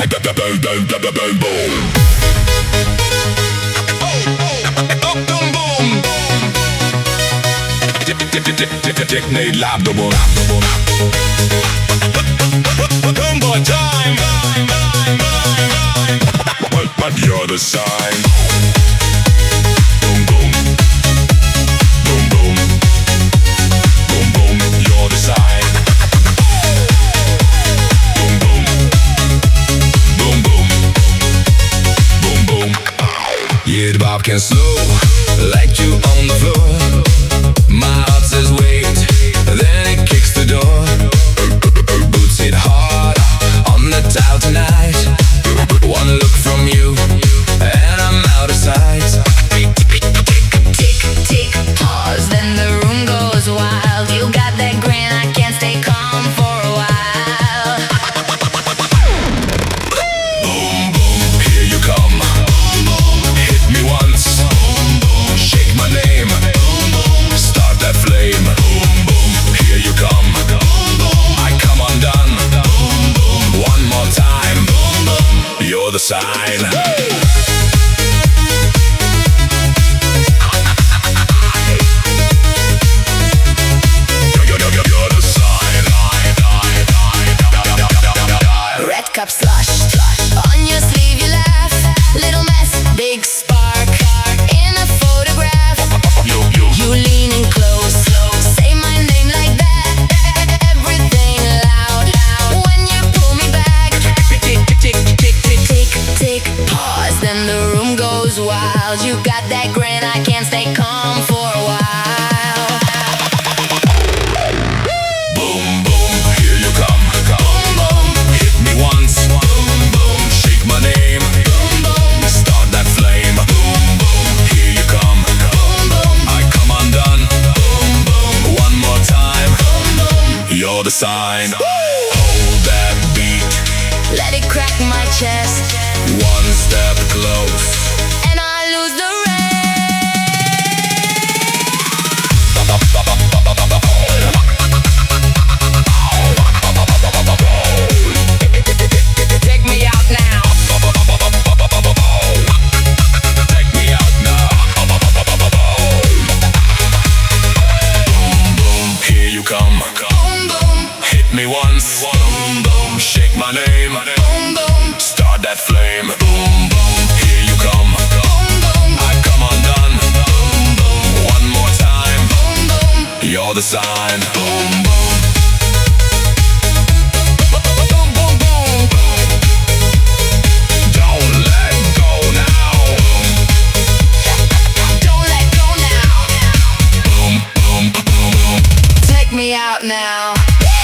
Technique lab double. Boy time. But you're the sign. Boom boom. Boom boom. Boom boom. You're the sign. Boom boom. Boom boom. Boom boom. Yeah, the bob can slow like you on the floor. My heart says wait, then it kicks the door. Boots hit hard on the tile tonight. One look from you and I'm out of sight. Tick, tick, pause, then the room goes wild. You got that grin, I can't stay calm for a while. Boom, boom, here you come. Boom, boom, hit me once. Boom, boom, shake my name. Boom, boom, start that flame. Boom, boom, here you come. Boom, boom, I come undone. Boom, boom, one more time. Boom, boom, you're the sign. Red cup slush, on your sleeve you laugh. Little mess, big spark, in a photograph. You leaning close, say my name like that. Everything loud, when you pull me back. Tick, tick, tick, tick, tick, tick, pause, then the room goes wild. You got that grin, I can't stay calm for a while. Boom, boom, here you come. Boom, boom, hit me once. Boom, boom, shake my name. Boom, boom, start that flame. Boom, boom, here you come. Boom, boom, I come undone. Boom, boom, one more time. Boom, boom, you're the sign. Hold that beat. Let it crack my chest, One step close. and I lose the Take me out now. Take me out now. Boom, boom, here you come. Boom, boom, Hit me once. Boom, boom, shake my name. boom, boom, Start that flame. Boom, boom, here you come. boom, boom, I come undone. Boom, boom, one more time. boom, boom. You're the sign. Boom, boom. Boom, boom, boom. Don't let go now. Don't let go now. Boom, boom, boom, boom. Take me out now.